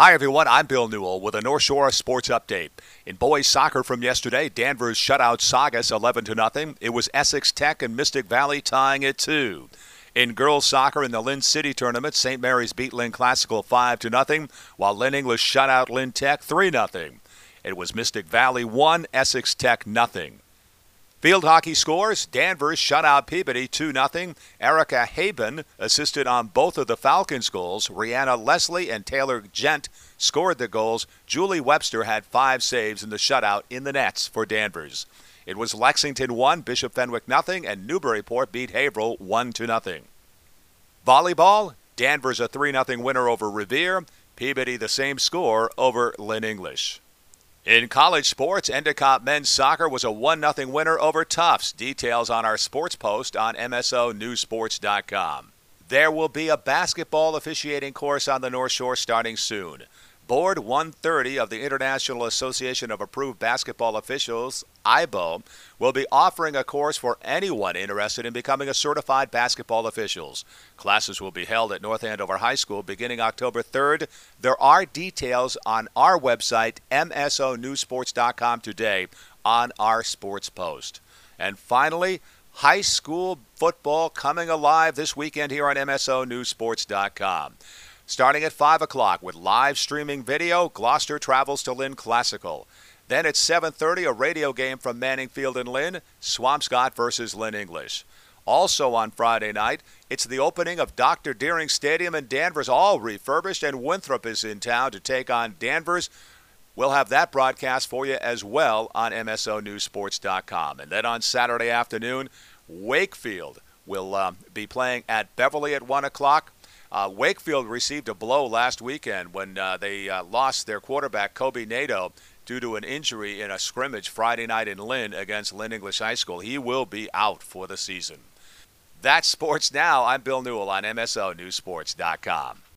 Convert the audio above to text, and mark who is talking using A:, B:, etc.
A: Hi, everyone. I'm Bill Newell with a North Shore Sports Update. In boys soccer from yesterday, Danvers shut out Saugus 11-0. It was Essex Tech and Mystic Valley tying it 2. In girls soccer in the Lynn City tournament, St. Mary's beat Lynn Classical 5-0, while Lynn English shut out Lynn Tech 3-0. It was Mystic Valley 1, Essex Tech 0. Field hockey scores, Danvers shut out Peabody 2-0. Erica Haben assisted on both of the Falcons' goals. Rihanna Leslie and Taylor Gent scored the goals. Julie Webster had 5 saves in the shutout in the nets for Danvers. It was Lexington 1, Bishop Fenwick 0, and Newburyport beat Haverhill 1-0. Volleyball, Danvers a 3-0 winner over Revere. Peabody the same score over Lynn English. In college sports, Endicott men's soccer was a 1-0 winner over Tufts. Details on our sports post on MSONewsports.com. There will be a basketball officiating course on the North Shore starting soon. Board 130 of the International Association of Approved Basketball Officials, IBO, will be offering a course for anyone interested in becoming a certified basketball officials. Classes will be held at North Andover High School beginning October 3rd. There are details on our website, MSONewsports.com, today on our sports post. And finally, high school football coming alive this weekend here on MSONewsports.com. Starting at 5 o'clock with live streaming video, Gloucester travels to Lynn Classical. Then at 7:30, a radio game from Manning Field in Lynn, Swampscott versus Lynn English. Also on Friday night, it's the opening of Dr. Deering Stadium in Danvers, all refurbished, and Winthrop is in town to take on Danvers. We'll have that broadcast for you as well on MSONewsports.com. And then on Saturday afternoon, Wakefield will be playing at Beverly at 1 o'clock. Wakefield received a blow last weekend when they lost their quarterback, Kobe Nato, due to an injury in a scrimmage Friday night in Lynn against Lynn English High School. He will be out for the season. That's Sports Now. I'm Bill Newell on MSONewsports.com.